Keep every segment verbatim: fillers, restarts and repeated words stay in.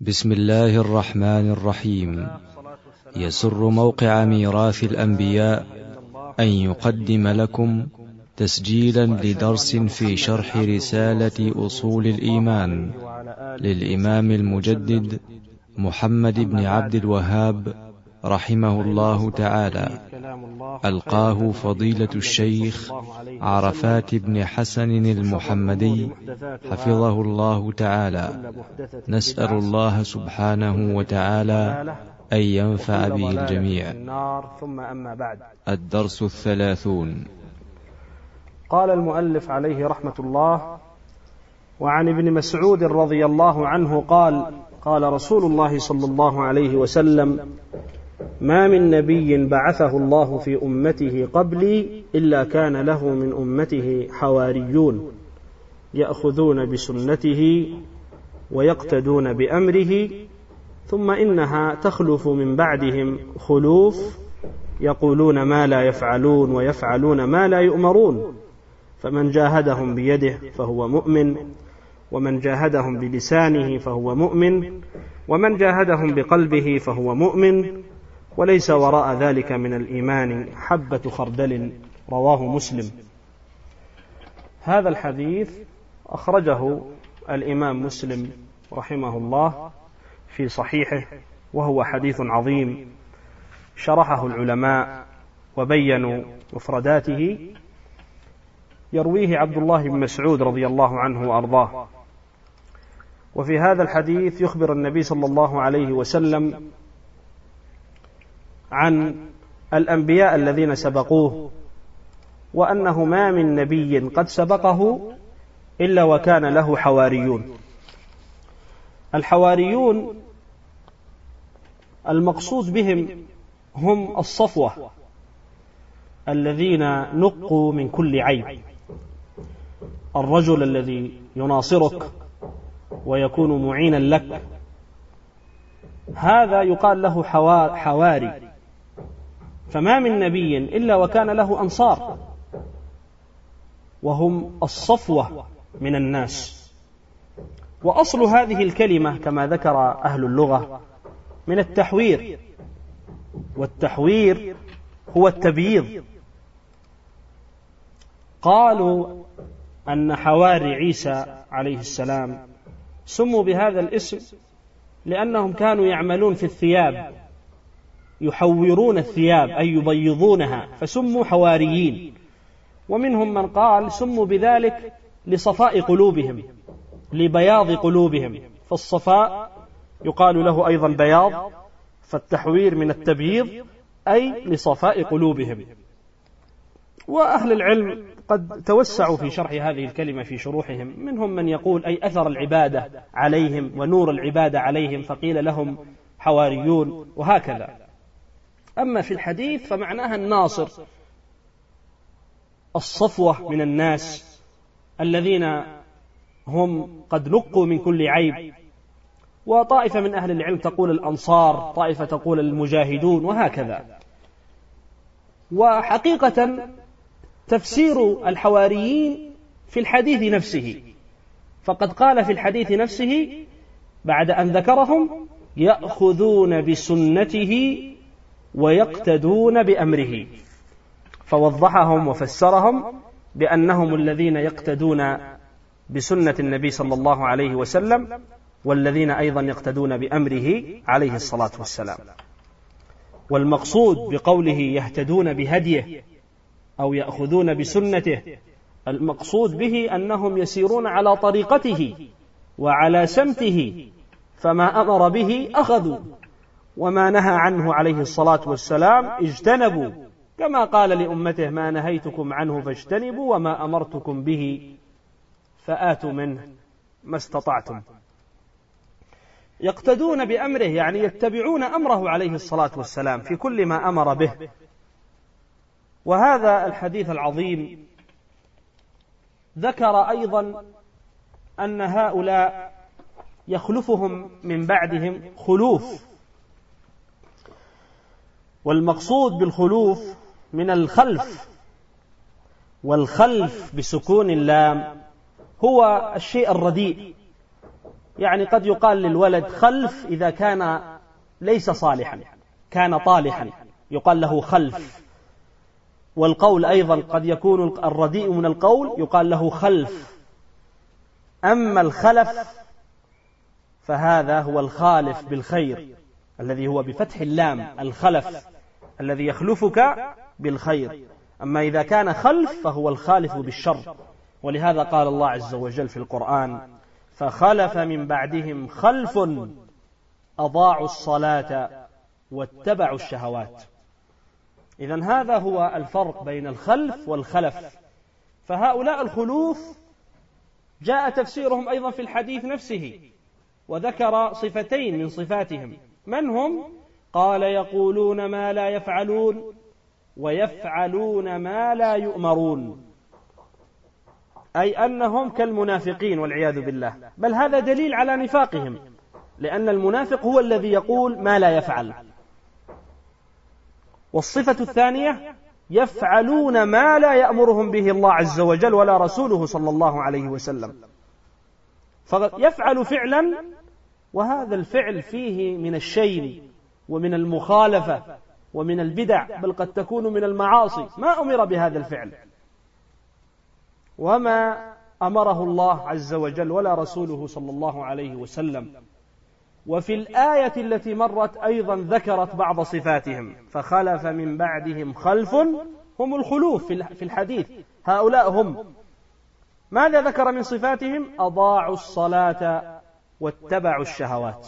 بسم الله الرحمن الرحيم. يسر موقع ميراث الأنبياء أن يقدم لكم تسجيلا لدرس في شرح رسالة أصول الإيمان للإمام المجدد محمد بن عبد الوهاب رحمه الله تعالى، ألقاه فضيلة الشيخ عرفات بن حسن المحمدي حفظه الله تعالى. نسأل الله سبحانه وتعالى أن ينفع به الجميع. ثم أما بعد، الدرس الثلاثون. قال المؤلف عليه رحمة الله: وعن ابن مسعود رضي الله عنه قال: قال رسول الله صلى الله عليه وسلم: ما من نبي بعثه الله في أمته قبلي إلا كان له من أمته حواريون يأخذون بسنته ويقتدون بأمره، ثم إنها تخلف من بعدهم خلوف يقولون ما لا يفعلون ويفعلون ما لا يؤمرون، فمن جاهدهم بيده فهو مؤمن، ومن جاهدهم بلسانه فهو مؤمن، ومن جاهدهم بقلبه فهو مؤمن، وليس وراء ذلك من الإيمان حبة خردل. رواه مسلم. هذا الحديث أخرجه الإمام مسلم رحمه الله في صحيحه، وهو حديث عظيم شرحه العلماء وبينوا مفرداته. يرويه عبد الله بن مسعود رضي الله عنه وأرضاه. وفي هذا الحديث يخبر النبي صلى الله عليه وسلم عن الأنبياء الذين سبقوه، وأنه ما من نبي قد سبقه إلا وكان له حواريون. الحواريون المقصود بهم هم الصفوة الذين نقوا من كل عيب. الرجل الذي يناصرك ويكون معينا لك، هذا يقال له حواري. فما من نبي إلا وكان له أنصار، وهم الصفوة من الناس. وأصل هذه الكلمة كما ذكر أهل اللغة من التحوير، والتحوير هو التبييض. قالوا أن حواري عيسى عليه السلام سموا بهذا الاسم لأنهم كانوا يعملون في الثياب، يحورون الثياب أي يبيضونها، فسموا حواريين. ومنهم من قال سموا بذلك لصفاء قلوبهم، لبياض قلوبهم، فالصفاء يقال له أيضا بياض، فالتحوير من التبييض أي لصفاء قلوبهم. وأهل العلم قد توسعوا في شرح هذه الكلمة في شروحهم، منهم من يقول أي أثر العبادة عليهم ونور العبادة عليهم، فقيل لهم حواريون، وهكذا. أما في الحديث فمعناها الناصر، الصفوة من الناس الذين هم قد نقوا من كل عيب. وطائفة من أهل العلم تقول الأنصار، طائفة تقول المجاهدون، وهكذا. وحقيقة تفسير الحواريين في الحديث نفسه، فقد قال في الحديث نفسه بعد أن ذكرهم: يأخذون بسنته ويقتدون بأمره، فوضحهم وفسرهم بأنهم الذين يقتدون بسنة النبي صلى الله عليه وسلم، والذين أيضا يقتدون بأمره عليه الصلاة والسلام. والمقصود بقوله يهتدون بهديه أو يأخذون بسنته، المقصود به أنهم يسيرون على طريقته وعلى سمته، فما أمر به أخذوا، وما نهى عنه عليه الصلاة والسلام اجتنبوا، كما قال لأمته: ما نهيتكم عنه فاجتنبوا، وما أمرتكم به فآتوا منه ما استطعتم. يقتدون بأمره يعني يتبعون أمره عليه الصلاة والسلام في كل ما أمر به. وهذا الحديث العظيم ذكر أيضا أن هؤلاء يخلفهم من بعدهم خلوف، والمقصود بالخلوف من الخلف، والخلف بسكون اللام هو الشيء الرديء، يعني قد يقال للولد خلف إذا كان ليس صالحا، كان طالحا يقال له خلف. والقول أيضا قد يكون الرديء من القول يقال له خلف. أما الخلف فهذا هو الخالف بالخير الذي هو بفتح اللام، الخلف الذي يخلفك بالخير. أما إذا كان خلف فهو الخالف بالشر. ولهذا قال الله عز وجل في القرآن: فخلف من بعدهم خلف أضاعوا الصلاة واتبعوا الشهوات. إذن هذا هو الفرق بين الخلف والخلف. فهؤلاء الخلوف جاء تفسيرهم أيضا في الحديث نفسه، وذكر صفتين من صفاتهم. من هم؟ قال: يقولون ما لا يفعلون ويفعلون ما لا يؤمرون، أي أنهم كالمنافقين والعياذ بالله. بل هذا دليل على نفاقهم، لأن المنافق هو الذي يقول ما لا يفعل. والصفة الثانية: يفعلون ما لا يأمرهم به الله عز وجل ولا رسوله صلى الله عليه وسلم. فيفعل فعلا، وهذا الفعل فيه من الشين ومن المخالفة ومن البدع، بل قد تكون من المعاصي، ما أمر بهذا الفعل وما أمره الله عز وجل ولا رسوله صلى الله عليه وسلم. وفي الآية التي مرت أيضا ذكرت بعض صفاتهم: فخلف من بعدهم خلف، هم الخلوف في الحديث، هؤلاء هم. ماذا ذكر من صفاتهم؟ أضاعوا الصلاة واتبعوا الشهوات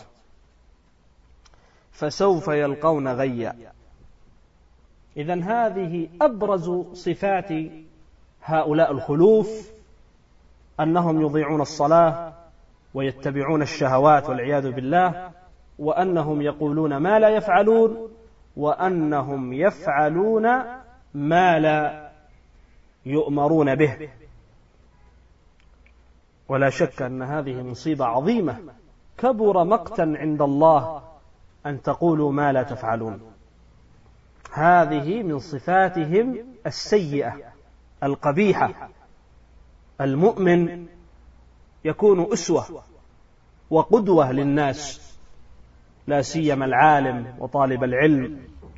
فسوف يلقون غيا. إذن هذه أبرز صفات هؤلاء الخلوف، أنهم يضيعون الصلاة ويتبعون الشهوات والعياذ بالله، وأنهم يقولون ما لا يفعلون، وأنهم يفعلون ما لا يؤمرون به. ولا شك أن هذه مصيبة عظيمة، كبر مقتا عند الله أن تقولوا ما لا تفعلون. هذه من صفاتهم السيئة القبيحة. المؤمن يكون أسوة وقدوة للناس، لا سيما العالم وطالب العلم.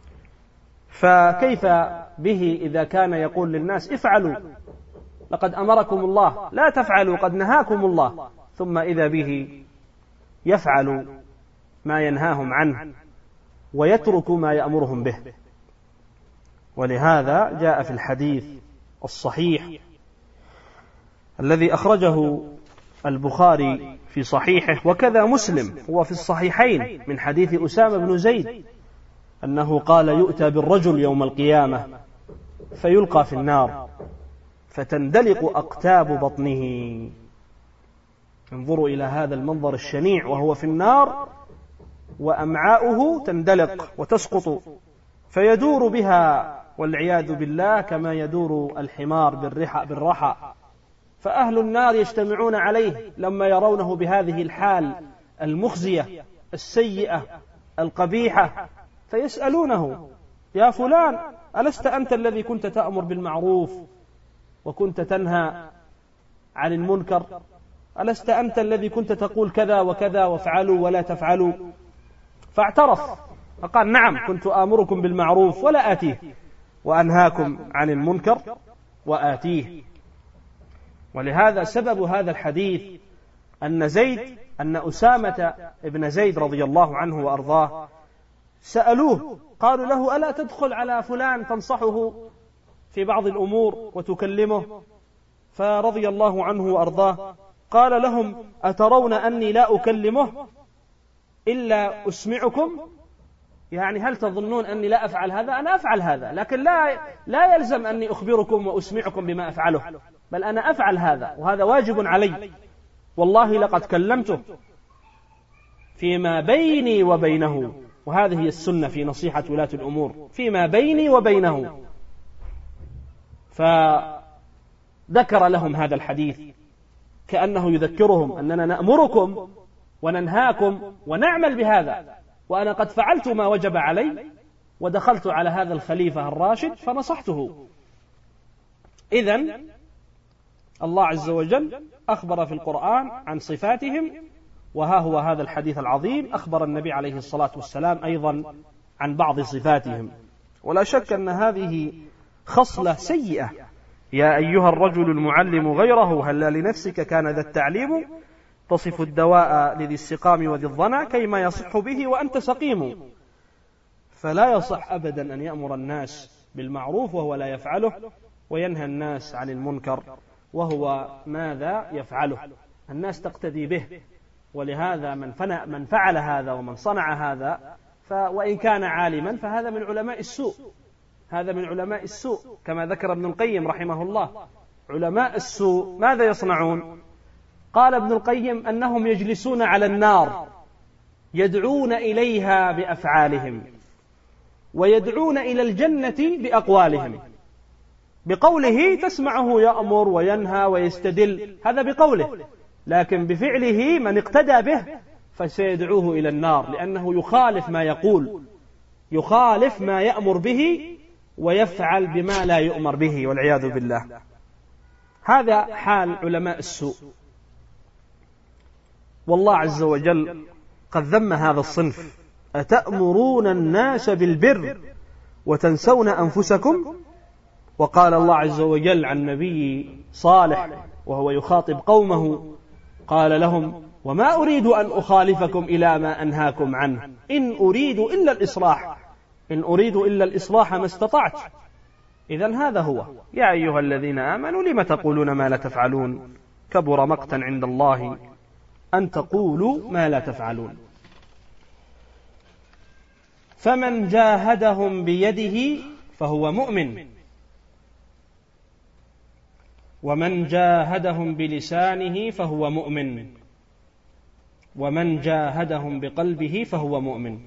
فكيف به إذا كان يقول للناس افعلوا، لقد أمركم الله، لا تفعلوا، قد نهاكم الله، ثم إذا به يفعل ما ينهاهم عنه ويترك ما يأمرهم به. ولهذا جاء في الحديث الصحيح الذي أخرجه البخاري في صحيحه وكذا مسلم، هو في الصحيحين، من حديث أسامة بن زيد أنه قال: يؤتى بالرجل يوم القيامة فيلقى في النار فتندلق أقتاب بطنه. انظروا إلى هذا المنظر الشنيع، وهو في النار وأمعاؤه تندلق وتسقط، فيدور بها والعياذ بالله كما يدور الحمار بالرحى. فأهل النار يجتمعون عليه لما يرونه بهذه الحال المخزية السيئة القبيحة، فيسألونه: يا فلان، ألست أنت الذي كنت تأمر بالمعروف وكنت تنهى عن المنكر؟ ألست أنت الذي كنت تقول كذا وكذا وافعلوا ولا تفعلوا؟ فاعترف فقال: نعم، كنت آمركم بالمعروف ولا آتيه، وأنهاكم عن المنكر وآتيه. ولهذا سبب هذا الحديث أن زيد أن أسامة ابن زيد رضي الله عنه وأرضاه سألوه، قالوا له: ألا تدخل على فلان تنصحه في بعض الأمور وتكلمه؟ فرضي الله عنه وأرضاه قال لهم: أترون أني لا أكلمه إلا أسمعكم؟ يعني هل تظنون أني لا أفعل هذا؟ أنا أفعل هذا، لكن لا لا يلزم أني أخبركم وأسمعكم بما أفعله، بل أنا أفعل هذا وهذا واجب علي. والله لقد كلمته فيما بيني وبينه، وهذه هي السنة في نصيحة ولاة الأمور، فيما بيني وبينه. فذكر لهم هذا الحديث كأنه يذكرهم أننا نأمركم وننهاكم ونعمل بهذا، وأنا قد فعلت ما وجب علي ودخلت على هذا الخليفة الراشد فنصحته. إذن الله عز وجل أخبر في القرآن عن صفاتهم وها هو هذا الحديث العظيم أخبر النبي عليه الصلاة والسلام أيضا عن بعض صفاتهم، ولا شك أن هذه خصلة سيئة. يا أيها الرجل المعلم غيره هل لنفسك كان ذا التعليم، تصف الدواء لذي السقام وذي الظنا كيما يصح به وأنت سقيم. فلا يصح أبدا أن يأمر الناس بالمعروف وهو لا يفعله، وينهى الناس عن المنكر وهو ماذا يفعله. الناس تقتدي به، ولهذا من, من فعل هذا ومن صنع هذا وإن كان عالما فهذا من علماء السوء، هذا من علماء السوء كما ذكر ابن القيم رحمه الله. علماء السوء ماذا يصنعون؟ قال ابن القيم أنهم يجلسون على النار يدعون إليها بأفعالهم، ويدعون إلى الجنة بأقوالهم. بقوله تسمعه يأمر وينهى ويستدل، هذا بقوله، لكن بفعله من اقتدى به فسيدعوه إلى النار، لأنه يخالف ما يقول، يخالف ما يأمر به ويفعل بما لا يؤمر به والعياذ بالله. هذا حال علماء السوء. والله عز وجل قد ذم هذا الصنف: أتأمرون الناس بالبر وتنسون أنفسكم. وقال الله عز وجل عن نبي صالح وهو يخاطب قومه، قال لهم: وما أريد أن أخالفكم إلى ما أنهاكم عنه إن أريد إلا الإصلاح إن أريد إلا الإصلاح ما استطعت. إذن هذا هو: يا أيها الذين آمنوا لم تقولون ما لا تفعلون كبر مقتا عند الله أن تقولوا ما لا تفعلون. فمن جاهدهم بيده فهو مؤمن، ومن جاهدهم بلسانه فهو مؤمن، ومن جاهدهم بقلبه فهو مؤمن.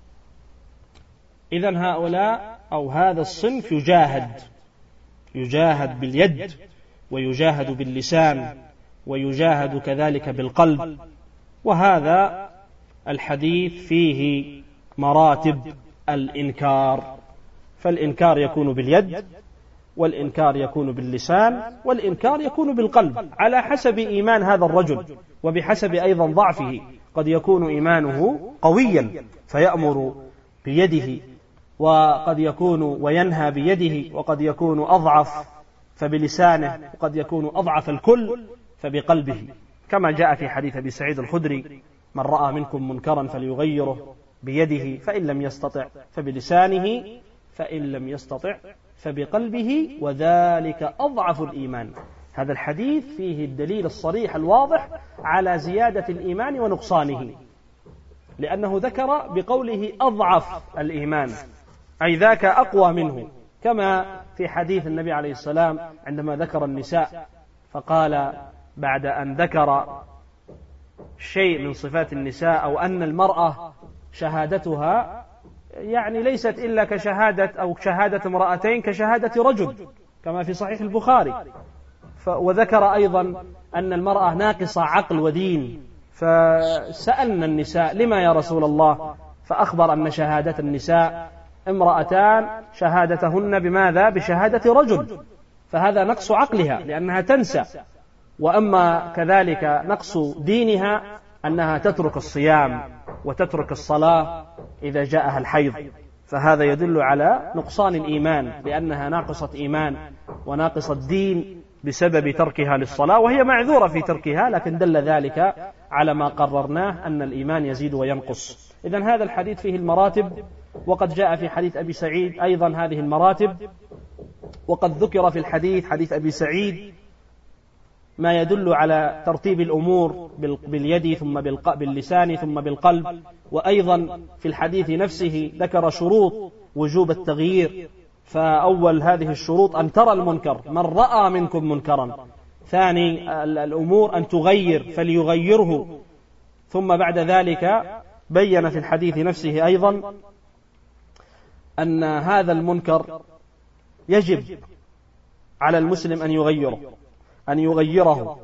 إذن هؤلاء أو هذا الصنف يجاهد يجاهد باليد، ويجاهد باللسان، ويجاهد كذلك بالقلب. وهذا الحديث فيه مراتب الإنكار، فالإنكار يكون باليد، والإنكار يكون باللسان، والإنكار يكون بالقلب على حسب إيمان هذا الرجل وبحسب أيضا ضعفه. قد يكون إيمانه قويا فيأمر بيده، وقد يكون وينهى بيده، وقد يكون أضعف فبلسانه، وقد يكون أضعف الكل فبقلبه، كما جاء في حديث أبي سعيد الخدري: من رأى منكم منكرا فليغيره بيده فإن لم يستطع فبلسانه فإن لم يستطع فبقلبه وذلك أضعف الإيمان. هذا الحديث فيه الدليل الصريح الواضح على زيادة الإيمان ونقصانه، لأنه ذكر بقوله أضعف الإيمان، أي ذاك أقوى منه، كما في حديث النبي عليه السلام عندما ذكر النساء فقال بعد أن ذكر شيء من صفات النساء أو أن المرأة شهادتها يعني ليست إلا كشهادة أو شهادة امرأتين كشهادة رجل، كما في صحيح البخاري. وذكر أيضا أن المرأة ناقصة عقل ودين، فسألنا النساء: لما يا رسول الله؟ فأخبر أن شهادة النساء امرأتان شهادتهن بماذا؟ بشهادة رجل، فهذا نقص عقلها لأنها تنسى. وأما كذلك نقص دينها أنها تترك الصيام وتترك الصلاة إذا جاءها الحيض، فهذا يدل على نقصان الإيمان، لأنها ناقصة إيمان وناقصة دين بسبب تركها للصلاة، وهي معذورة في تركها، لكن دل ذلك على ما قررناه أن الإيمان يزيد وينقص. إذن هذا الحديث فيه المراتب، وقد جاء في حديث أبي سعيد أيضا هذه المراتب، وقد ذكر في الحديث حديث أبي سعيد ما يدل على ترتيب الأمور باليد ثم باللسان ثم بالقلب. وأيضا في الحديث نفسه ذكر شروط وجوب التغيير، فأول هذه الشروط أن ترى المنكر، من رأى منكم منكرا. ثاني الأمور أن تغير فليغيره. ثم بعد ذلك بين في الحديث نفسه أيضا أن هذا المنكر يجب على المسلم أن يغيره أن يغيره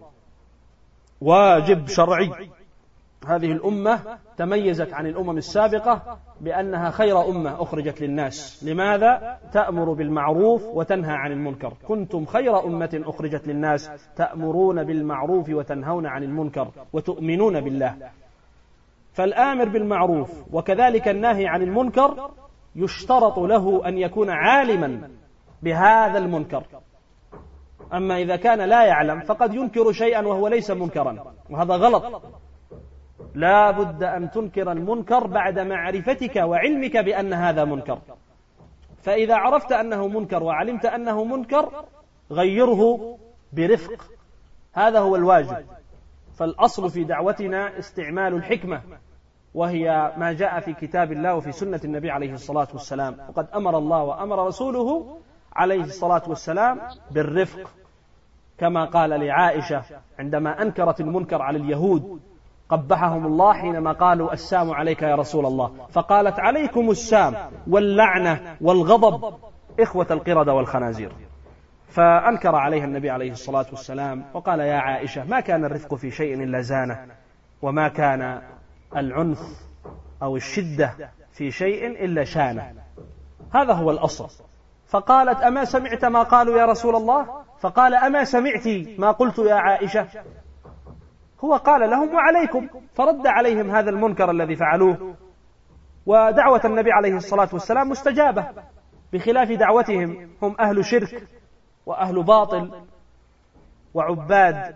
واجب شرعي. هذه الأمة تميزت عن الأمم السابقة بأنها خير أمة أخرجت للناس. لماذا؟ تأمر بالمعروف وتنهى عن المنكر. كنتم خير أمة أخرجت للناس تأمرون بالمعروف وتنهون عن المنكر وتؤمنون بالله. فالآمر بالمعروف وكذلك الناهي عن المنكر يشترط له أن يكون عالما بهذا المنكر. أما إذا كان لا يعلم فقد ينكر شيئا وهو ليس منكرا، وهذا غلط. لا بد أن تنكر المنكر بعد معرفتك وعلمك بأن هذا منكر. فإذا عرفت أنه منكر وعلمت أنه منكر غيره برفق، هذا هو الواجب. فالأصل في دعوتنا استعمال الحكمة، وهي ما جاء في كتاب الله وفي سنة النبي عليه الصلاة والسلام. وقد أمر الله وأمر رسوله عليه الصلاة والسلام بالرفق، كما قال لعائشة عندما أنكرت المنكر على اليهود قبحهم الله حينما قالوا السام عليك يا رسول الله، فقالت عليكم السام واللعنة والغضب إخوة القردة والخنازير. فأنكر عليها النبي عليه الصلاة والسلام وقال يا عائشة ما كان الرفق في شيء إلا زانه، وما كان العنف أو الشدة في شيء إلا شانه. هذا هو الأصل. فقالت أما سمعت ما قالوا يا رسول الله؟ فقال أما سمعت ما قلت يا عائشة؟ هو قال لهم وعليكم، فرد عليهم هذا المنكر الذي فعلوه. ودعوة النبي عليه الصلاة والسلام مستجابة، بخلاف دعوتهم، هم أهل شرك وأهل باطل وعباد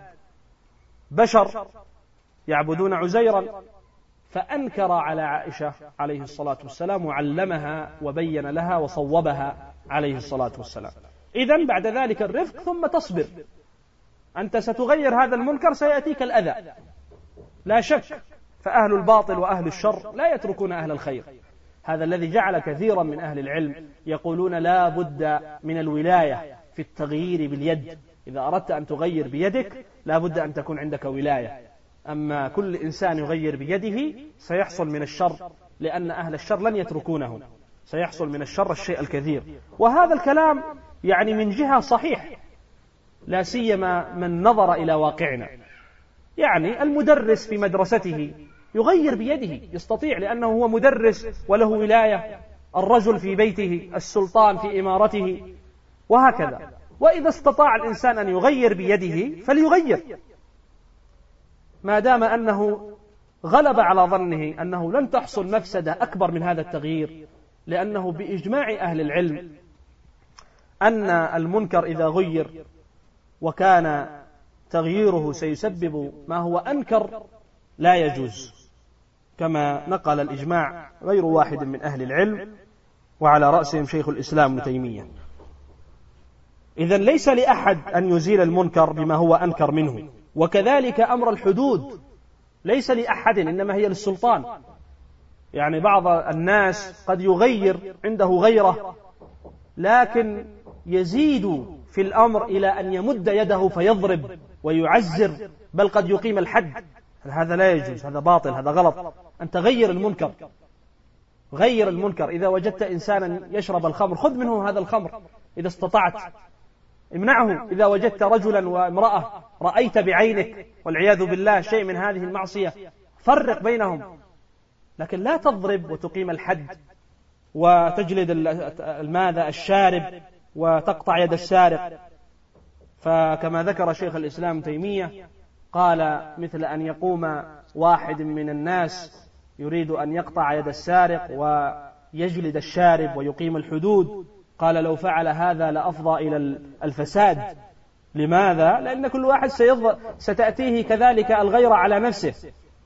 بشر يعبدون عزيرا. فأنكر على عائشة عليه الصلاة والسلام وعلمها وبين لها وصوبها عليه الصلاة والسلام. إذن بعد ذلك الرفق، ثم تصبر. أنت ستغير هذا المنكر، سيأتيك الأذى لا شك. فأهل الباطل وأهل الشر لا يتركون أهل الخير. هذا الذي جعل كثيرا من أهل العلم يقولون لا بد من الولاية في التغيير باليد. إذا أردت أن تغير بيدك لا بد أن تكون عندك ولاية. أما كل إنسان يغير بيده سيحصل من الشر، لأن أهل الشر لن يتركونه، سيحصل من الشر الشيء الكثير. وهذا الكلام يعني من جهة صحيح، لا سيما من نظر إلى واقعنا. يعني المدرس في مدرسته يغير بيده، يستطيع لأنه هو مدرس وله ولاية. الرجل في بيته، السلطان في إمارته، وهكذا. وإذا استطاع الإنسان أن يغير بيده فليغير، ما دام أنه غلب على ظنه أنه لن تحصل مفسدة أكبر من هذا التغيير. لأنه بإجماع أهل العلم أن المنكر إذا غير وكان تغييره سيسبب ما هو أنكر لا يجوز، كما نقل الإجماع غير واحد من أهل العلم، وعلى رأسهم شيخ الإسلام ابن تيمية. إذن ليس لأحد أن يزيل المنكر بما هو أنكر منه. وكذلك أمر الحدود ليس لأحد، إنما هي للسلطان. يعني بعض الناس قد يغير عنده غيره، لكن يزيد في الأمر إلى أن يمد يده فيضرب ويعزر، بل قد يقيم الحد. هذا لا يجوز، هذا باطل، هذا غلط. أنت غير المنكر، غير المنكر. إذا وجدت إنسانا يشرب الخمر خذ منه هذا الخمر إذا استطعت، امنعه. إذا وجدت رجلا وامرأة رأيت بعينك والعياذ بالله شيء من هذه المعصية فرق بينهم، لكن لا تضرب وتقيم الحد وتجلد الماذا الشارب وتقطع يد السارق. فكما ذكر شيخ الإسلام تيمية قال مثل أن يقوم واحد من الناس يريد أن يقطع يد السارق ويجلد الشارب ويقيم الحدود، قال لو فعل هذا لأفضى إلى الفساد. لماذا؟ لأن كل واحد ستأتيه كذلك الغيرة على نفسه،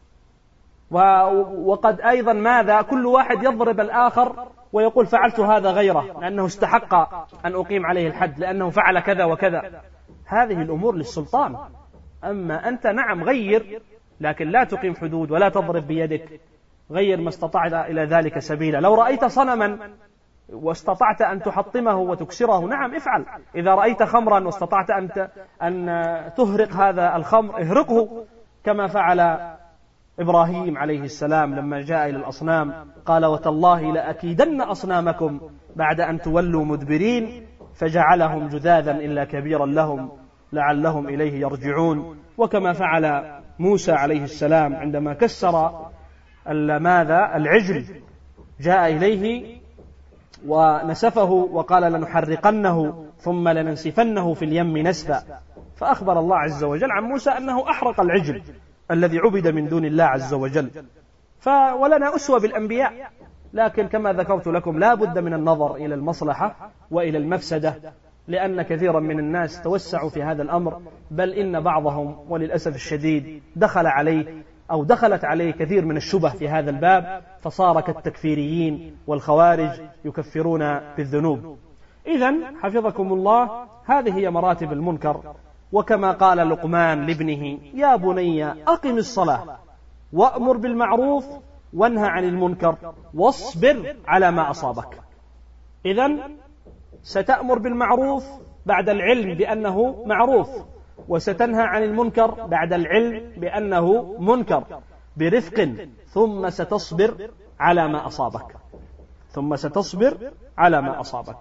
وقد أيضا ماذا كل واحد يضرب الآخر ويقول فعلت هذا غيره لأنه استحق أن أقيم عليه الحد لأنه فعل كذا وكذا. هذه الأمور للسلطان. أما أنت نعم غير، لكن لا تقيم حدود ولا تضرب بيدك، غير ما استطعت إلى ذلك سبيلا. لو رأيت صنما واستطعت أن تحطمه وتكسره نعم افعل. إذا رأيت خمرا واستطعت أن أن تهرق هذا الخمر اهرقه، كما فعل إبراهيم عليه السلام لما جاء إلى الأصنام قال وتالله لأكيدن أصنامكم بعد أن تولوا مدبرين فجعلهم جذاذا إلا كبيرا لهم لعلهم إليه يرجعون. وكما فعل موسى عليه السلام عندما كسر ماذا العجل، جاء إليه ونسفه وقال لنحرقنه ثم لننسفنه في اليم نسفا. فأخبر الله عز وجل عن موسى أنه أحرق العجل الذي عبد من دون الله عز وجل. ولنا أسوة بالأنبياء، لكن كما ذكرت لكم لا بد من النظر إلى المصلحة وإلى المفسدة، لأن كثيرا من الناس توسعوا في هذا الأمر، بل إن بعضهم وللأسف الشديد دخل عليه أو دخلت عليه كثير من الشبه في هذا الباب، فصار كالتكفيريين والخوارج يكفرون بالذنوب. إذن حفظكم الله، هذه هي مراتب المنكر. وكما قال لقمان لابنه: يا بني أقم الصلاة وأمر بالمعروف وانهى عن المنكر واصبر على ما أصابك. إذن ستأمر بالمعروف بعد العلم بأنه معروف، وستنهى عن المنكر بعد العلم بأنه منكر برفق، ثم ستصبر على ما أصابك ثم ستصبر على ما أصابك.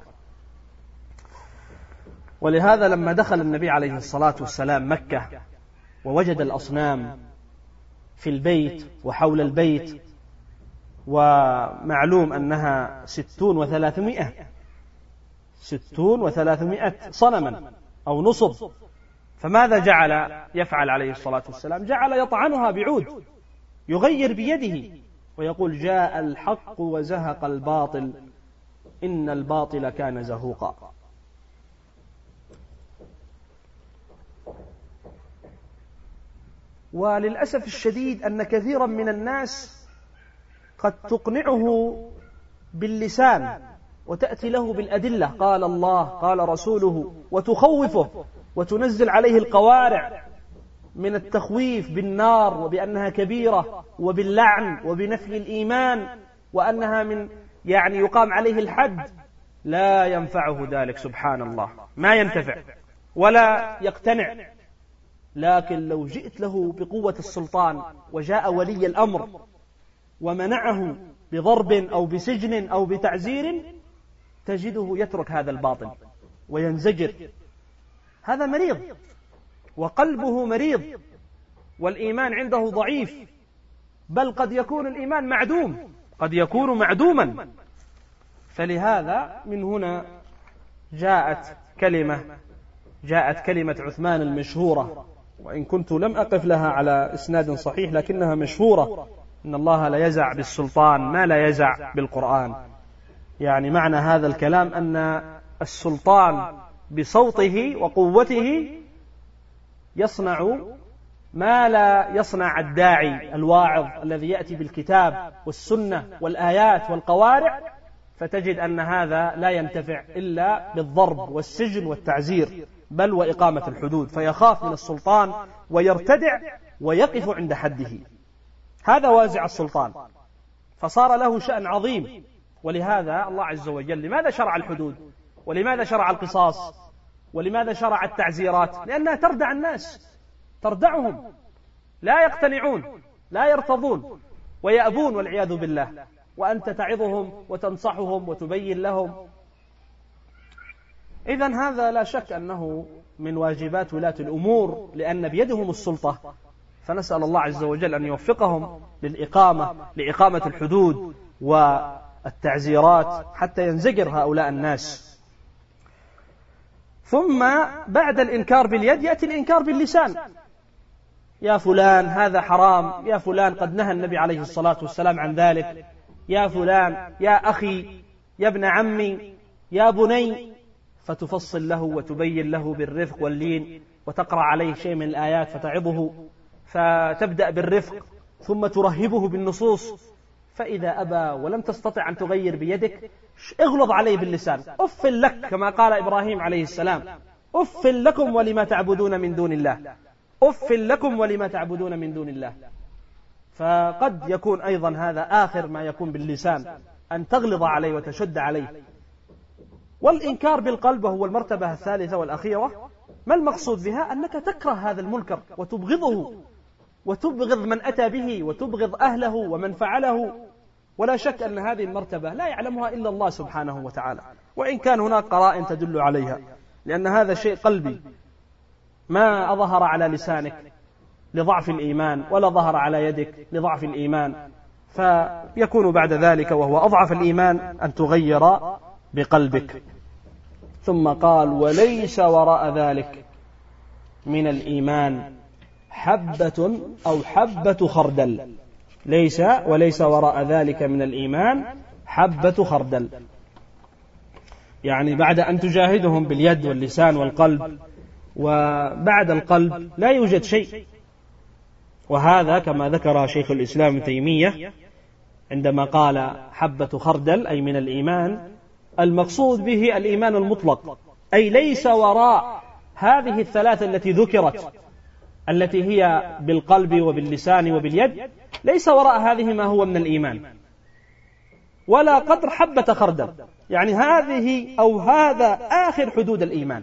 ولهذا لما دخل النبي عليه الصلاة والسلام مكة ووجد الأصنام في البيت وحول البيت، ومعلوم أنها ستون وثلاثمائة ستون وثلاثمائة صنما أو نصب، فماذا جعل يفعل عليه الصلاة والسلام؟ جعل يطعنها بعود، يغير بيده ويقول: جاء الحق وزهق الباطل إن الباطل كان زهوقا. وللأسف الشديد أن كثيرا من الناس قد تقنعه باللسان وتأتي له بالأدلة، قال الله قال رسوله، وتخوفه وتنزل عليه القوارع من التخويف بالنار وبأنها كبيرة وباللعن وبنفي الإيمان وأنها من يعني يقام عليه الحد. لا ينفعه ذلك، سبحان الله، ما ينتفع ولا يقتنع. لكن لو جئت له بقوة السلطان وجاء ولي الأمر ومنعه بضرب أو بسجن أو بتعزير، تجده يترك هذا الباطل وينزجر. هذا مريض وقلبه مريض والإيمان عنده ضعيف، بل قد يكون الإيمان معدوم، قد يكون معدوما. فلهذا من هنا جاءت كلمة جاءت كلمة عثمان المشهورة، وإن كنت لم أقف لها على إسناد صحيح لكنها مشهورة: إن الله لا يزع بالسلطان ما لا يزع بالقرآن. يعني معنى هذا الكلام أن السلطان بصوته وقوته يصنع ما لا يصنع الداعي الواعظ الذي يأتي بالكتاب والسنة والآيات والقوارع، فتجد أن هذا لا ينتفع إلا بالضرب والسجن والتعزير، بل وإقامة الحدود، فيخاف من السلطان ويرتدع ويقف عند حده. هذا وازع السلطان، فصار له شأن عظيم. ولهذا الله عز وجل لماذا شرع الحدود؟ ولماذا شرع القصاص؟ ولماذا شرع التعزيرات؟ لأنها تردع الناس، تردعهم، لا يقتنعون، لا يرتضون ويأبون والعياذ بالله، وأنت تعظهم وتنصحهم وتبين لهم. إذن هذا لا شك أنه من واجبات ولاة الأمور، لأن بيدهم السلطة، فنسأل الله عز وجل أن يوفقهم للإقامة لإقامة الحدود والتعزيرات حتى ينزجر هؤلاء الناس. ثم بعد الإنكار باليد يأتي الإنكار باللسان: يا فلان هذا حرام، يا فلان قد نهى النبي عليه الصلاة والسلام عن ذلك، يا فلان، يا أخي، يا ابن عمي، يا بني، فتفصل له وتبين له بالرفق واللين، وتقرأ عليه شيء من الآيات فتعظه، فتبدأ بالرفق ثم ترهبه بالنصوص. فإذا أبى ولم تستطع أن تغير بيدك، اغلظ عليه باللسان: أف لك، كما قال إبراهيم عليه السلام: أف لكم ولما تعبدون من دون الله، أف لكم ولما تعبدون من دون الله. فقد يكون أيضا هذا آخر ما يكون باللسان، أن تغلظ عليه وتشد عليه. والإنكار بالقلب وهو المرتبة الثالثة والأخيرة، ما المقصود بها؟ أنك تكره هذا المنكر وتبغضه، وتبغض من أتى به، وتبغض أهله ومن فعله. ولا شك أن هذه المرتبة لا يعلمها إلا الله سبحانه وتعالى، وإن كان هناك قرائن تدل عليها، لأن هذا شيء قلبي ما أظهر على لسانك لضعف الإيمان، ولا ظهر على يدك لضعف الإيمان، فيكون بعد ذلك وهو أضعف الإيمان أن تغير بقلبك. ثم قال: وليس وراء ذلك من الإيمان حبة أو حبة خردل. ليس وليس وراء ذلك من الإيمان حبة خردل، يعني بعد أن تجاهدهم باليد واللسان والقلب، وبعد القلب لا يوجد شيء. وهذا كما ذكر شيخ الإسلام ابن تيمية عندما قال حبة خردل أي من الإيمان، المقصود به الإيمان المطلق، أي ليس وراء هذه الثلاثة التي ذكرت التي هي بالقلب وباللسان وباليد، ليس وراء هذه ما هو من الإيمان ولا قدر حبة خردل، يعني هذه أو هذا آخر حدود الإيمان،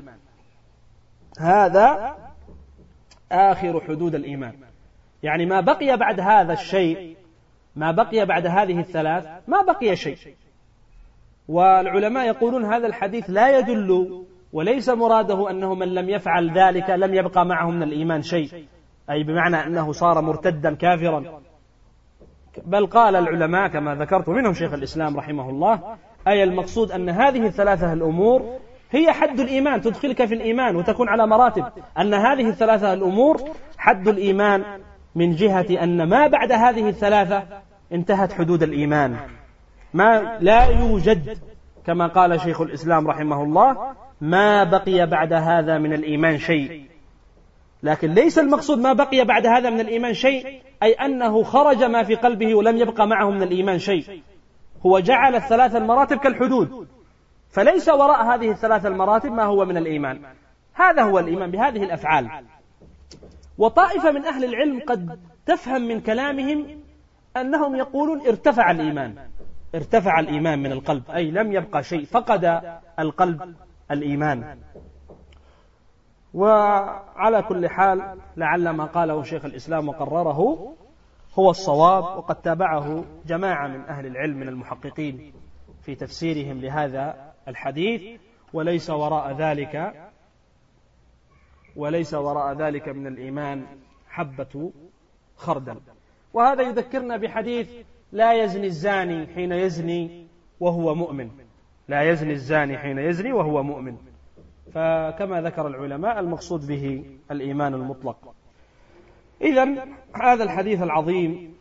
هذا آخر حدود الإيمان، يعني ما بقي بعد هذا الشيء، ما بقي بعد هذه الثلاث ما بقي شيء. والعلماء يقولون هذا الحديث لا يدل وليس مراده أنه من لم يفعل ذلك لم يبقى معه من الإيمان شيء، أي بمعنى أنه صار مرتدا كافرا، بل قال العلماء كما ذكرت منهم شيخ الإسلام رحمه الله، أي المقصود أن هذه الثلاثة الأمور هي حد الإيمان، تدخلك في الإيمان وتكون على مراتب، أن هذه الثلاثة الأمور حد الإيمان من جهة أن ما بعد هذه الثلاثة انتهت حدود الإيمان، ما لا يوجد كما قال شيخ الإسلام رحمه الله ما بقي بعد هذا من الإيمان شيء. لكن ليس المقصود ما بقي بعد هذا من الإيمان شيء أي أنه خرج ما في قلبه ولم يبقى معه من الإيمان شيء، هو جعل الثلاث المراتب كالحدود، فليس وراء هذه الثلاث المراتب ما هو من الإيمان. هذا هو الإيمان بهذه الأفعال. وطائفة من أهل العلم قد تفهم من كلامهم أنهم يقولون ارتفع الإيمان، ارتفع الإيمان من القلب، أي لم يبقى شيء، فقد القلب الإيمان. وعلى كل حال لعل ما قاله شيخ الإسلام وقرره هو الصواب، وقد تابعه جماعة من أهل العلم من المحققين في تفسيرهم لهذا الحديث، وليس وراء ذلك وليس وراء ذلك من الإيمان حبة خردل. وهذا يذكرنا بحديث لا يزني الزاني حين يزني وهو مؤمن، لا يزني الزاني حين يزني وهو مؤمن، فكما ذكر العلماء المقصود به الإيمان المطلق. إذن هذا الحديث العظيم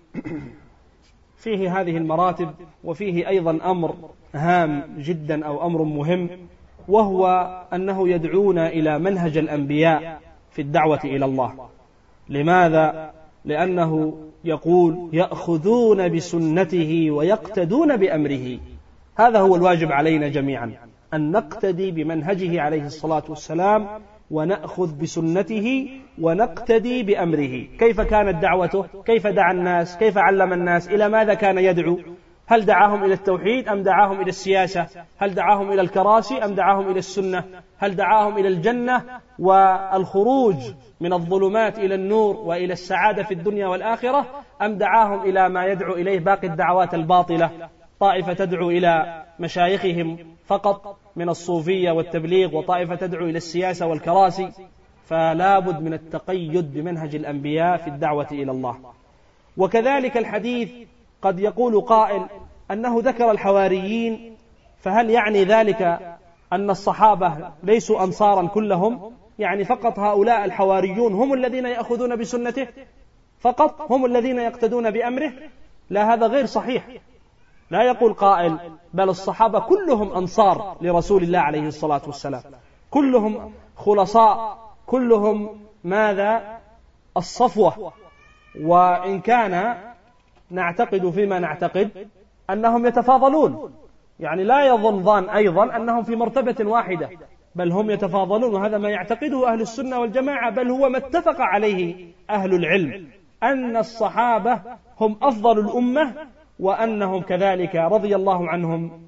فيه هذه المراتب، وفيه أيضا أمر هام جدا أو أمر مهم، وهو أنه يدعونا إلى منهج الأنبياء في الدعوة إلى الله. لماذا؟ لأنه يقول يأخذون بسنته ويقتدون بأمره. هذا هو الواجب علينا جميعا، أن نقتدي بمنهجه عليه الصلاة والسلام، ونأخذ بسنته ونقتدي بأمره. كيف كانت دعوته؟ كيف دعا الناس؟ كيف علم الناس؟ إلى ماذا كان يدعو؟ هل دعاهم إلى التوحيد أم دعاهم إلى السياسة؟ هل دعاهم إلى الكراسي أم دعاهم إلى السنة؟ هل دعاهم إلى الجنة والخروج من الظلمات إلى النور وإلى السعادة في الدنيا والآخرة، أم دعاهم إلى ما يدعو إليه باقي الدعوات الباطلة؟ طائفة تدعو إلى مشايخهم فقط من الصوفية والتبليغ، وطائفة تدعو إلى السياسة والكراسي. فلا بد من التقيد بمنهج الأنبياء في الدعوة إلى الله. وكذلك الحديث قد يقول قائل أنه ذكر الحواريين، فهل يعني ذلك أن الصحابة ليسوا أنصارا كلهم؟ يعني فقط هؤلاء الحواريون هم الذين يأخذون بسنته فقط، هم الذين يقتدون بأمره؟ لا، هذا غير صحيح. لا يقول قائل بل الصحابة كلهم أنصار لرسول الله عليه الصلاة والسلام، كلهم خلصاء، كلهم ماذا؟ الصفوة. وإن كان نعتقد فيما نعتقد أنهم يتفاضلون، يعني لا يظن ظان أيضا أنهم في مرتبة واحدة، بل هم يتفاضلون، وهذا ما يعتقده أهل السنة والجماعة، بل هو ما اتفق عليه أهل العلم، أن الصحابة هم أفضل الأمة، وأنهم كذلك رضي الله عنهم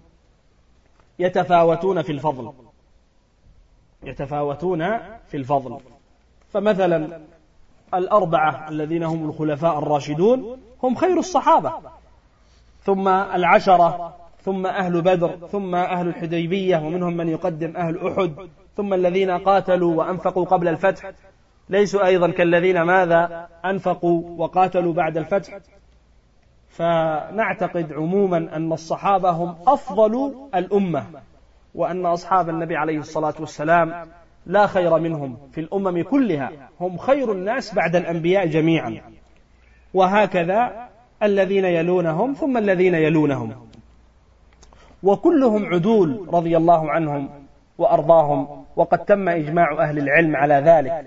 يتفاوتون في الفضل، يتفاوتون في الفضل. فمثلا الأربعة الذين هم الخلفاء الراشدون هم خير الصحابة، ثم العشرة، ثم أهل بدر، ثم أهل الحديبية، ومنهم من يقدم أهل أحد، ثم الذين قاتلوا وأنفقوا قبل الفتح، ليسوا أيضا كالذين ماذا؟ أنفقوا وقاتلوا بعد الفتح. فنعتقد عموما أن الصحابة هم أفضل الأمة، وأن أصحاب النبي عليه الصلاة والسلام لا خير منهم في الأمم كلها، هم خير الناس بعد الأنبياء جميعا. وهكذا الذين يلونهم ثم الذين يلونهم، وكلهم عدول رضي الله عنهم وأرضاهم، وقد تم إجماع أهل العلم على ذلك.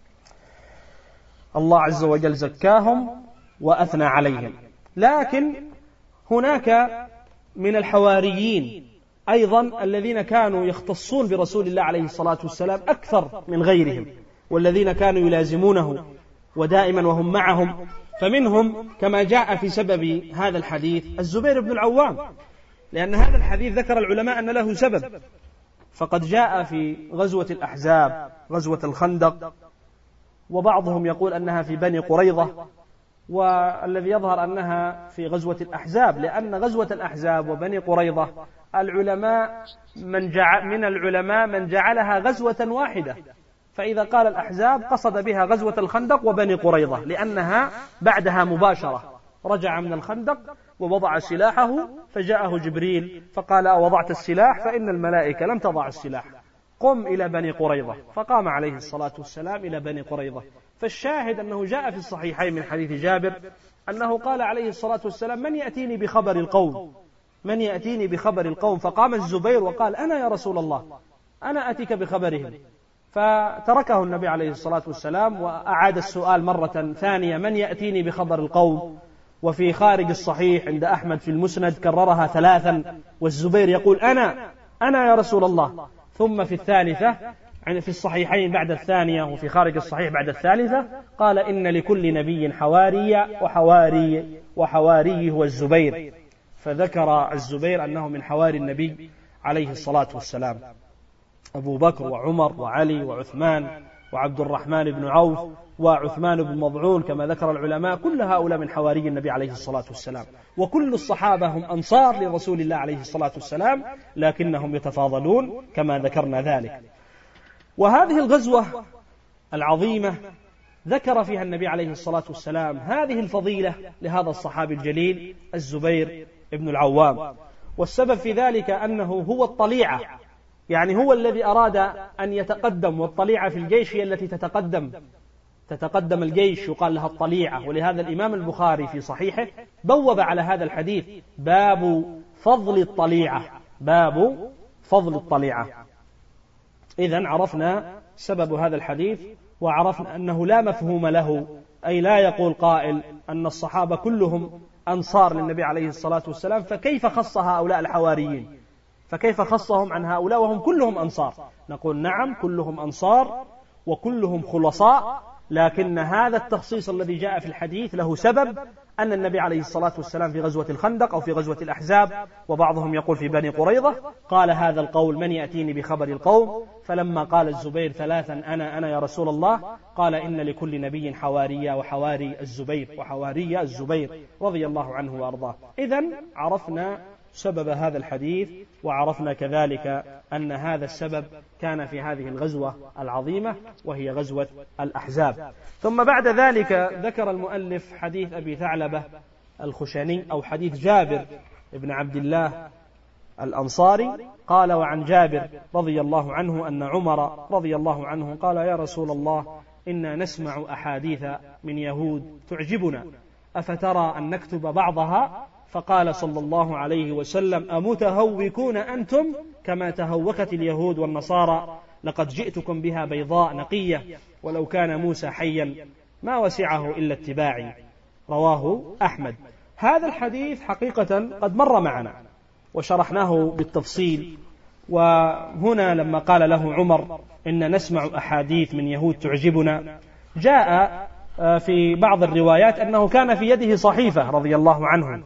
الله عز وجل زكاهم وأثنى عليهم. لكن هناك من الحواريين أيضا الذين كانوا يختصون برسول الله عليه الصلاة والسلام أكثر من غيرهم، والذين كانوا يلازمونه ودائما وهم معهم. فمنهم كما جاء في سبب هذا الحديث الزبير بن العوام، لأن هذا الحديث ذكر العلماء أن له سبب. فقد جاء في غزوة الأحزاب، غزوة الخندق، وبعضهم يقول أنها في بني قريظة، والذي يظهر أنها في غزوة الأحزاب، لأن غزوة الأحزاب وبني قريظة العلماء من جعل من العلماء من جعلها غزوة واحدة، فإذا قال الأحزاب قصد بها غزوة الخندق وبني قريظة، لأنها بعدها مباشرة رجع من الخندق ووضع سلاحه، فجاءه جبريل فقال: وضعت السلاح؟ فإن الملائكة لم تضع السلاح، قم إلى بني قريظة. فقام عليه الصلاة والسلام إلى بني قريظة. فالشاهد أنه جاء في الصحيحين من حديث جابر أنه قال عليه الصلاة والسلام: من يأتيني بخبر القوم، من يأتيني بخبر القوم. فقام الزبير وقال: أنا يا رسول الله، أنا أتيك بخبرهم. فتركه النبي عليه الصلاة والسلام وأعاد السؤال مرة ثانية: من يأتيني بخبر القوم؟ وفي خارج الصحيح عند أحمد في المسند كررها ثلاثا، والزبير يقول: أنا أنا يا رسول الله. ثم في الثالثة في الصحيحين بعد الثانية، وفي خارج الصحيح بعد الثالثة، قال: إن لكل نبي حواري، وحواري وحواري هو الزبير. فذكر الزبير أنه من حواري النبي عليه الصلاة والسلام. أبو بكر وعمر وعلي وعثمان وعبد الرحمن بن عوف وعثمان بن مضعون كما ذكر العلماء، كل هؤلاء من حواري النبي عليه الصلاة والسلام. وكل الصحابة هم أنصار لرسول الله عليه الصلاة والسلام، لكنهم يتفاضلون كما ذكرنا ذلك. وهذه الغزوة العظيمة ذكر فيها النبي عليه الصلاة والسلام هذه الفضيلة لهذا الصحابي الجليل الزبير بن العوام. والسبب في ذلك أنه هو الطليعة، يعني هو الذي أراد أن يتقدم، والطليعة في الجيش هي التي تتقدم تتقدم الجيش، يقال لها الطليعة. ولهذا الإمام البخاري في صحيحه بوب على هذا الحديث: باب فضل الطليعة، باب فضل الطليعة. إذن عرفنا سبب هذا الحديث، وعرفنا أنه لا مفهوم له، أي لا يقول قائل أن الصحابة كلهم أنصار للنبي عليه الصلاة والسلام، فكيف خص هؤلاء الحواريين؟ فكيف خصهم عن هؤلاء وهم كلهم أنصار؟ نقول: نعم، كلهم أنصار وكلهم خلصاء، لكن هذا التخصيص الذي جاء في الحديث له سبب، أن النبي عليه الصلاة والسلام في غزوة الخندق أو في غزوة الأحزاب، وبعضهم يقول في بني قريظة، قال هذا القول: من يأتيني بخبر القوم؟ فلما قال الزبير ثلاثا: أنا أنا يا رسول الله، قال: إن لكل نبي حواري، وحواري الزبير وحواري الزبير رضي الله عنه وأرضاه. إذن عرفنا سبب هذا الحديث، وعرفنا كذلك أن هذا السبب كان في هذه الغزوة العظيمة وهي غزوة الأحزاب. ثم بعد ذلك ذكر المؤلف حديث أبي ثعلبة الخشني أو حديث جابر بن عبد الله الأنصاري، قال: وعن جابر رضي الله عنه أن عمر رضي الله عنه قال: يا رسول الله، إنا نسمع أحاديث من يهود تعجبنا، أفترى أن نكتب بعضها؟ فقال صلى الله عليه وسلم: أمتهوكون أنتم كما تهوكت اليهود والنصارى؟ لقد جئتكم بها بيضاء نقية، ولو كان موسى حيا ما وسعه إلا اتباعي. رواه أحمد. هذا الحديث حقيقة قد مر معنا وشرحناه بالتفصيل. وهنا لما قال له عمر: إن نسمع أحاديث من يهود تعجبنا، جاء في بعض الروايات أنه كان في يده صحيفة رضي الله عنه.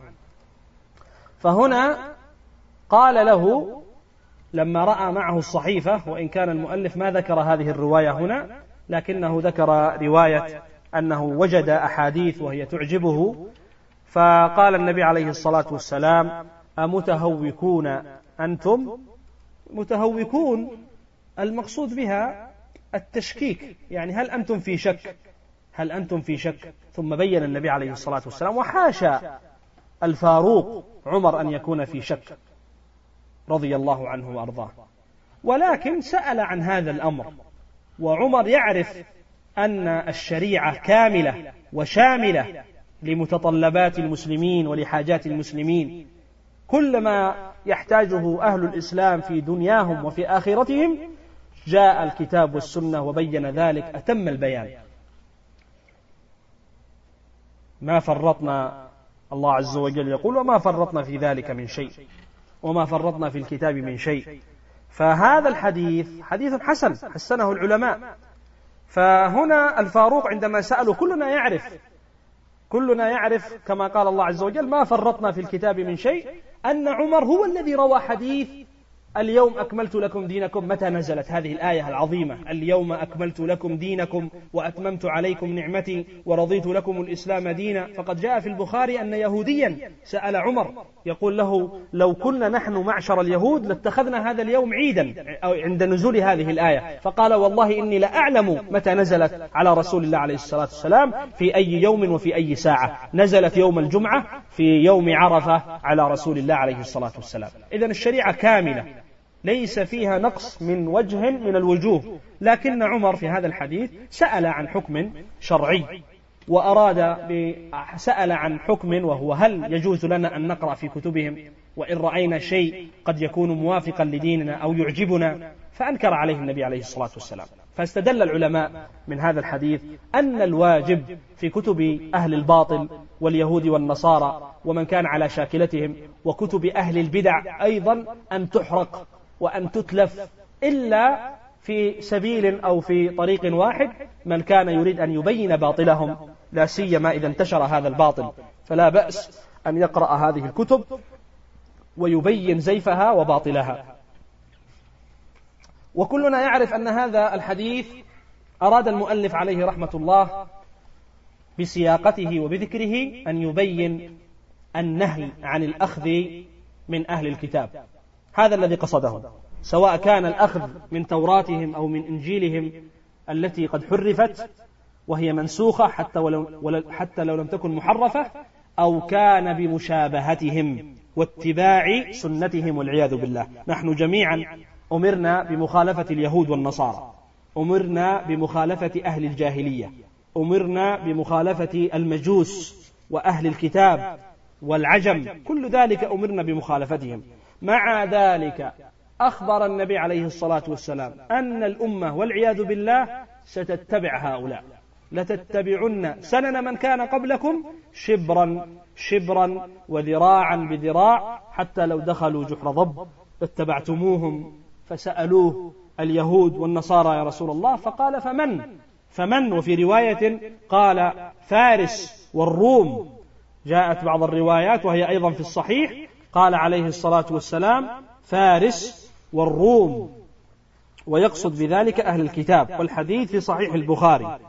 فهنا قال له لما رأى معه الصحيفة، وإن كان المؤلف ما ذكر هذه الرواية هنا، لكنه ذكر رواية أنه وجد أحاديث وهي تعجبه، فقال النبي عليه الصلاة والسلام: أمتهوكون أنتم؟ متهوكون المقصود بها التشكيك، يعني هل أنتم في شك؟ هل أنتم في شك؟ ثم بين النبي عليه الصلاة والسلام: وحاشا الفاروق عمر أن يكون في شك رضي الله عنه وأرضاه، ولكن سأل عن هذا الأمر. وعمر يعرف أن الشريعة كاملة وشاملة لمتطلبات المسلمين ولحاجات المسلمين. كل ما يحتاجه أهل الإسلام في دنياهم وفي آخرتهم جاء الكتاب والسنة وبين ذلك أتم البيان. ما فرطنا، الله عز وجل يقول: وما فرطنا في ذلك من شيء وما فرطنا في الكتاب من شيء. فهذا الحديث حديث حسن حسنه العلماء. فهنا الفاروق عندما سألوا، كلنا يعرف كلنا يعرف كما قال الله عز وجل: ما فرطنا في الكتاب من شيء، أن عمر هو الذي روى حديث اليوم أكملت لكم دينكم. متى نزلت هذه الآية العظيمة: اليوم أكملت لكم دينكم وأتممت عليكم نعمتي ورضيت لكم الإسلام دينا؟ فقد جاء في البخاري أن يهوديا سأل عمر يقول له: لو كنا نحن معشر اليهود لاتخذنا هذا اليوم عيدا أو عند نزول هذه الآية. فقال: والله إني لأعلم متى نزلت على رسول الله عليه الصلاة والسلام، في أي يوم وفي أي ساعة. نزلت يوم الجمعة في يوم عرفة على رسول الله عليه الصلاة والسلام. إذن الشريعة كاملة ليس فيها نقص من وجه من الوجوه. لكن عمر في هذا الحديث سأل عن حكم شرعي، وأراد سأل عن حكم وهو: هل يجوز لنا أن نقرأ في كتبهم وإن رأينا شيء قد يكون موافقا لديننا أو يعجبنا؟ فأنكر عليه النبي عليه الصلاة والسلام. فاستدل العلماء من هذا الحديث أن الواجب في كتب أهل الباطل واليهود والنصارى ومن كان على شاكلتهم وكتب أهل البدع أيضا أن تحرق وأن تتلف، إلا في سبيل أو في طريق واحد: من كان يريد أن يبين باطلهم، لا سيما إذا انتشر هذا الباطل، فلا بأس أن يقرأ هذه الكتب ويبين زيفها وباطلها. وكلنا يعرف أن هذا الحديث أراد المؤلف عليه رحمة الله بسياقته وبذكره أن يبين النهي عن الأخذ من أهل الكتاب. هذا الذي قصده، سواء كان الأخذ من توراتهم أو من إنجيلهم التي قد حرفت وهي منسوخة حتى ولو, حتى لو لم تكن محرفة، أو كان بمشابهتهم واتباع سنتهم والعياذ بالله. نحن جميعا أمرنا بمخالفة اليهود والنصارى، أمرنا بمخالفة أهل الجاهلية، أمرنا بمخالفة المجوس وأهل الكتاب والعجم، كل ذلك أمرنا بمخالفتهم. مع ذلك أخبر النبي عليه الصلاة والسلام أن الأمة والعياذ بالله ستتبع هؤلاء، لتتبعن سنن من كان قبلكم شبرا شبرا وذراعا بذراع حتى لو دخلوا جحر ضب لاتبعتموهم. فسألوه اليهود والنصارى: يا رسول الله، فقال: فمن فمن وفي رواية قال: فارس والروم. جاءت بعض الروايات وهي أيضا في الصحيح قال عليه الصلاة والسلام: فارس والروم، ويقصد بذلك أهل الكتاب. والحديث في صحيح البخاري.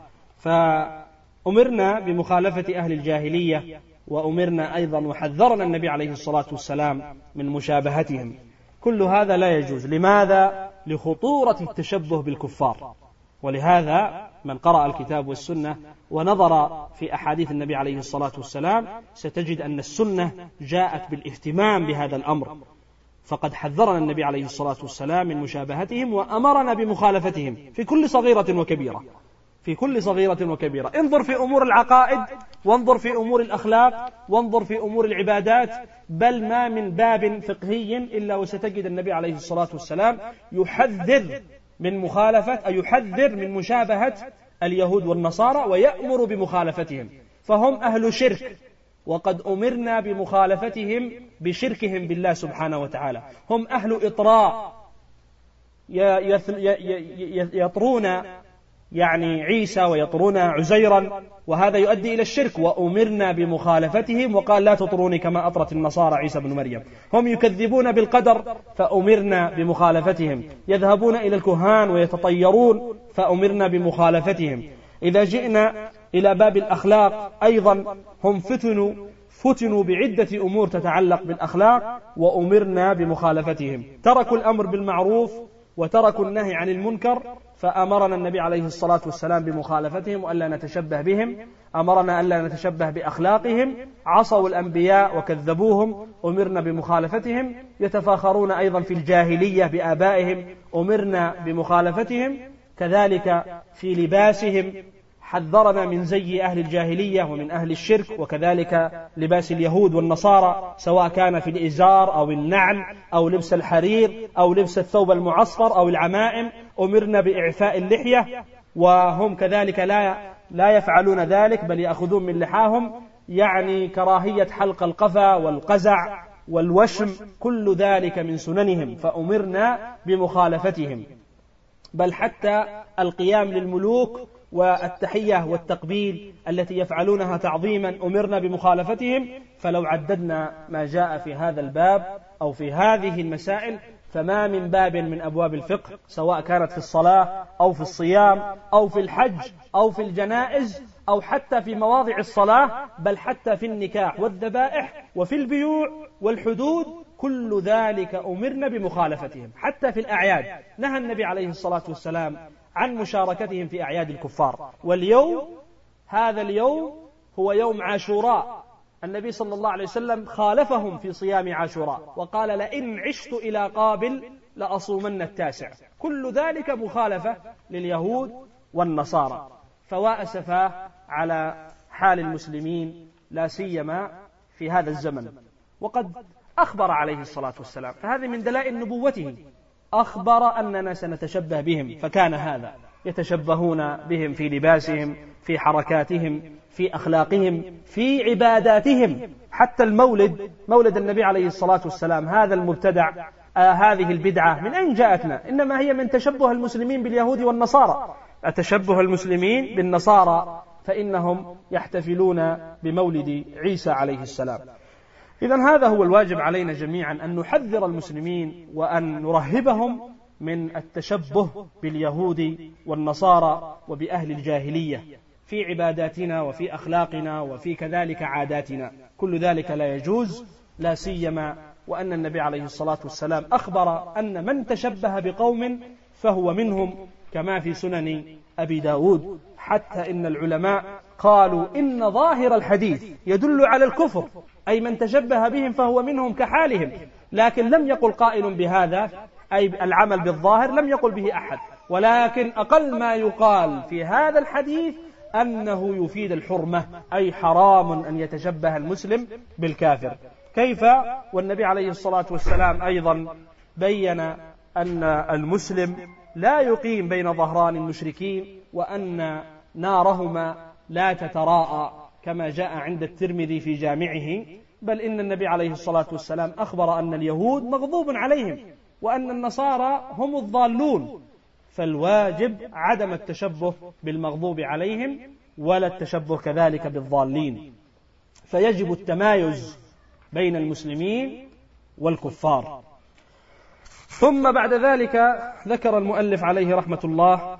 فأمرنا بمخالفة أهل الجاهلية، وأمرنا أيضا وحذرنا النبي عليه الصلاة والسلام من مشابهتهم. كل هذا لا يجوز. لماذا؟ لخطورة التشبه بالكفار. ولهذا من قرأ الكتاب والسنة ونظر في أحاديث النبي عليه الصلاة والسلام ستجد أن السنة جاءت بالاهتمام بهذا الأمر. فقد حذرنا النبي عليه الصلاة والسلام من مشابهتهم وأمرنا بمخالفتهم في كل صغيرة وكبيرة، في كل صغيرة وكبيرة. انظر في أمور العقائد، وانظر في أمور الأخلاق، وانظر في أمور العبادات، بل ما من باب فقهي إلا وستجد النبي عليه الصلاة والسلام يحذر من مخالفة أو يحذر من مشابهة اليهود والنصارى ويأمر بمخالفتهم. فهم أهل شرك، وقد أمرنا بمخالفتهم بشركهم بالله سبحانه وتعالى. هم أهل إطراء، يطرون يعني عيسى ويطرون عزيرا، وهذا يؤدي إلى الشرك، وأمرنا بمخالفتهم. وقال: لا تطروني كما أطرت النصارى عيسى بن مريم. هم يكذبون بالقدر فأمرنا بمخالفتهم. يذهبون إلى الكهان ويتطيرون فأمرنا بمخالفتهم. إذا جئنا إلى باب الأخلاق أيضا هم فتنوا فتنوا بعدة أمور تتعلق بالأخلاق وأمرنا بمخالفتهم. تركوا الأمر بالمعروف وتركوا النهي عن المنكر، فأمرنا النبي عليه الصلاة والسلام بمخالفتهم وألا نتشبه بهم. أمرنا ألا نتشبه بأخلاقهم. عصوا الأنبياء وكذبوهم، أمرنا بمخالفتهم. يتفاخرون أيضا في الجاهلية بآبائهم، أمرنا بمخالفتهم. كذلك في لباسهم، حذرنا من زي أهل الجاهلية ومن أهل الشرك، وكذلك لباس اليهود والنصارى سواء كان في الإزار أو النعل أو لبس الحرير أو لبس الثوب المعصفر أو العمائم. أمرنا بإعفاء اللحية، وهم كذلك لا لا يفعلون ذلك بل يأخذون من لحاهم، يعني كراهية حلق القفا والقزع والوشم، كل ذلك من سننهم، فأمرنا بمخالفتهم. بل حتى القيام للملوك والتحية والتقبيل التي يفعلونها تعظيما أمرنا بمخالفتهم. فلو عددنا ما جاء في هذا الباب أو في هذه المسائل فما من باب من أبواب الفقه، سواء كانت في الصلاة أو في الصيام أو في الحج أو في الجنائز أو حتى في مواضع الصلاة، بل حتى في النكاح والذبائح وفي البيوع والحدود، كل ذلك أمرنا بمخالفتهم. حتى في الأعياد نهى النبي عليه الصلاة والسلام عن مشاركتهم في أعياد الكفار. واليوم هذا اليوم هو يوم عاشوراء، النبي صلى الله عليه وسلم خالفهم في صيام عاشوراء وقال لئن عشت إلى قابل لأصومن التاسع. كل ذلك مخالفة لليهود والنصارى. فوا أسفاه على حال المسلمين لا سيما في هذا الزمن. وقد أخبر عليه الصلاة والسلام، فهذه من دلائل نبوته، أخبر أننا سنتشبه بهم، فكان هذا يتشبهون بهم في لباسهم، في حركاتهم، في أخلاقهم، في عباداتهم. حتى المولد، مولد النبي عليه الصلاة والسلام، هذا المبتدع، آه هذه البدعة من أين جاءتنا؟ إنما هي من تشبه المسلمين باليهود والنصارى. أتشبه المسلمين بالنصارى فإنهم يحتفلون بمولد عيسى عليه السلام. إذن هذا هو الواجب علينا جميعا، أن نحذر المسلمين وأن نرهبهم من التشبه باليهود والنصارى وبأهل الجاهلية في عباداتنا وفي أخلاقنا وفي كذلك عاداتنا. كل ذلك لا يجوز، لا سيما وأن النبي عليه الصلاة والسلام أخبر أن من تشبه بقوم فهو منهم، كما في سنن أبي داود. حتى إن العلماء قالوا إن ظاهر الحديث يدل على الكفر، أي من تشبه بهم فهو منهم كحالهم، لكن لم يقل قائل بهذا، أي العمل بالظاهر لم يقل به أحد، ولكن أقل ما يقال في هذا الحديث أنه يفيد الحرمة، أي حرام أن يتشبه المسلم بالكافر. كيف والنبي عليه الصلاة والسلام أيضا بين أن المسلم لا يقيم بين ظهران المشركين، وأن نارهما لا تتراءى كما جاء عند الترمذي في جامعه، بل إن النبي عليه الصلاة والسلام أخبر أن اليهود مغضوب عليهم وأن النصارى هم الضالون، فالواجب عدم التشبه بالمغضوب عليهم ولا التشبه كذلك بالضالين، فيجب التمايز بين المسلمين والكفار. ثم بعد ذلك ذكر المؤلف عليه رحمة الله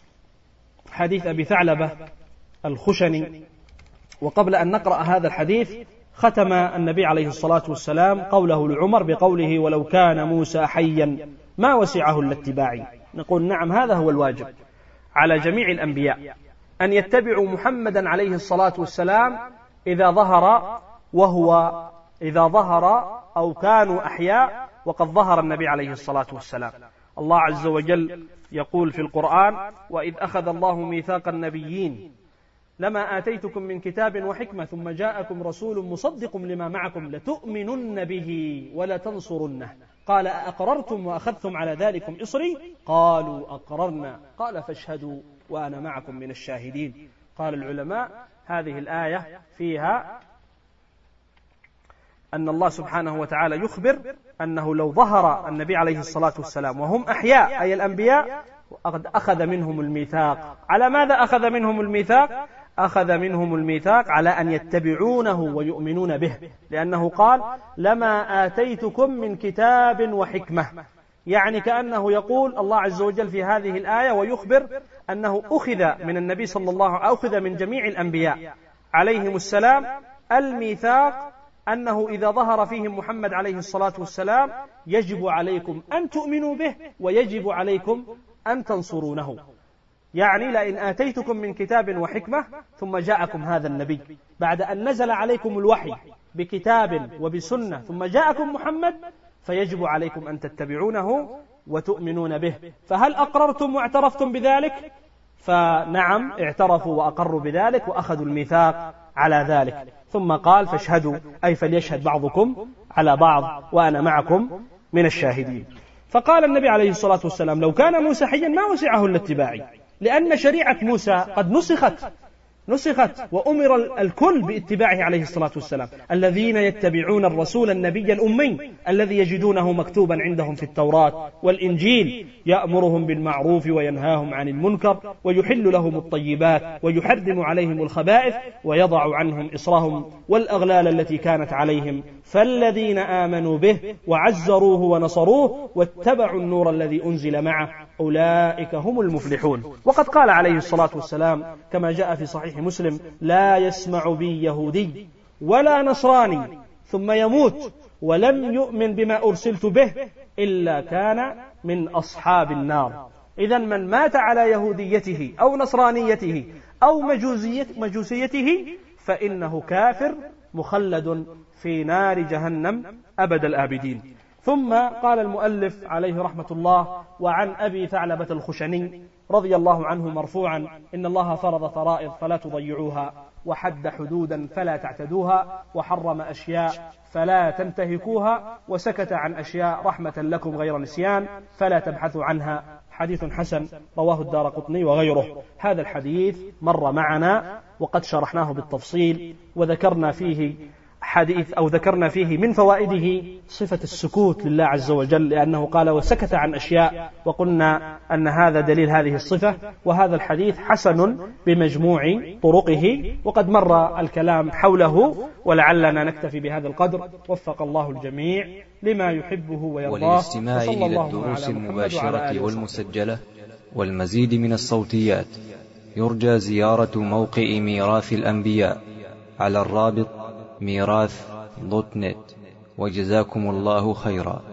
حديث أبي ثعلبة الخشني. وقبل أن نقرأ هذا الحديث ختم النبي عليه الصلاة والسلام قوله لعمر بقوله ولو كان موسى حيا ما وسعه إلا اتباعي. نقول نعم، هذا هو الواجب على جميع الأنبياء، أن يتبعوا محمدا عليه الصلاة والسلام إذا ظهر وهو إذا ظهر أو كانوا أحياء وقد ظهر النبي عليه الصلاة والسلام. الله عز وجل يقول في القرآن وإذ أخذ الله ميثاق النبيين لما آتيتكم من كتاب وحكمة ثم جاءكم رسول مصدق لما معكم لتؤمنن به ولتنصرنه قال أأقررتم وأخذتم على ذلكم إصري قالوا أقررنا قال فاشهدوا وأنا معكم من الشاهدين. قال العلماء هذه الآية فيها أن الله سبحانه وتعالى يخبر أنه لو ظهر النبي عليه الصلاة والسلام وهم أحياء أي الأنبياء قد أخذ منهم الميثاق. على ماذا أخذ منهم الميثاق؟ أخذ منهم الميثاق على أن يتبعونه ويؤمنون به، لأنه قال لما آتيتكم من كتاب وحكمة، يعني كأنه يقول الله عز وجل في هذه الآية ويخبر أنه أخذ من النبي صلى الله عليه وسلم أخذ من جميع الأنبياء عليهم السلام الميثاق أنه إذا ظهر فيهم محمد عليه الصلاة والسلام يجب عليكم أن تؤمنوا به ويجب عليكم أن تنصرونه. يعني لئن آتيتكم من كتاب وحكمة ثم جاءكم هذا النبي بعد أن نزل عليكم الوحي بكتاب وبسنة ثم جاءكم محمد فيجب عليكم أن تتبعونه وتؤمنون به. فهل أقررتم واعترفتم بذلك؟ فنعم اعترفوا وأقروا بذلك وأخذوا الميثاق على ذلك. ثم قال فاشهدوا، أي فليشهد بعضكم على بعض وأنا معكم من الشاهدين. فقال النبي عليه الصلاة والسلام لو كان موسى حيا ما وسعه الاتباع، لأن شريعة موسى قد نسخت نسخت وأمر الكل باتباعه عليه الصلاة والسلام. الذين يتبعون الرسول النبي الأمي الذي يجدونه مكتوبا عندهم في التوراة والإنجيل يأمرهم بالمعروف وينهاهم عن المنكر ويحل لهم الطيبات ويحرم عليهم الخبائث ويضع عنهم إصرهم والأغلال التي كانت عليهم، فالذين آمنوا به وعزروه ونصروه واتبعوا النور الذي أنزل معه أولئك هم المفلحون. وقد قال عليه الصلاة والسلام كما جاء في صحيح مسلم لا يسمع بي يهودي ولا نصراني ثم يموت ولم يؤمن بما أرسلت به إلا كان من أصحاب النار. إذن من مات على يهوديته أو نصرانيته أو مجوسيته فإنه كافر مخلد في نار جهنم أبد الآبدين. ثم قال المؤلف عليه رحمة الله وعن أبي ثعلبة الخشني رضي الله عنه مرفوعا إن الله فرض فرائض فلا تضيعوها وحد حدودا فلا تعتدوها وحرم أشياء فلا تنتهكوها وسكت عن أشياء رحمة لكم غير نسيان فلا تبحثوا عنها. حديث حسن رواه الدارقطني وغيره. هذا الحديث مر معنا وقد شرحناه بالتفصيل وذكرنا فيه حديث أو ذكرنا فيه من فوائده صفة السكوت لله عز وجل، لأنه قال وسكت عن أشياء، وقلنا أن هذا دليل هذه الصفة. وهذا الحديث حسن بمجموع طرقه وقد مر الكلام حوله، ولعلنا نكتفي بهذا القدر. وفق الله الجميع لما يحبه ويرضاه. وللاستماع إلى الدروس المباشرة والمسجلة والمزيد من الصوتيات يرجى زيارة موقع ميراث الأنبياء على الرابط ميراث دوت نت. وجزاكم الله خيرا.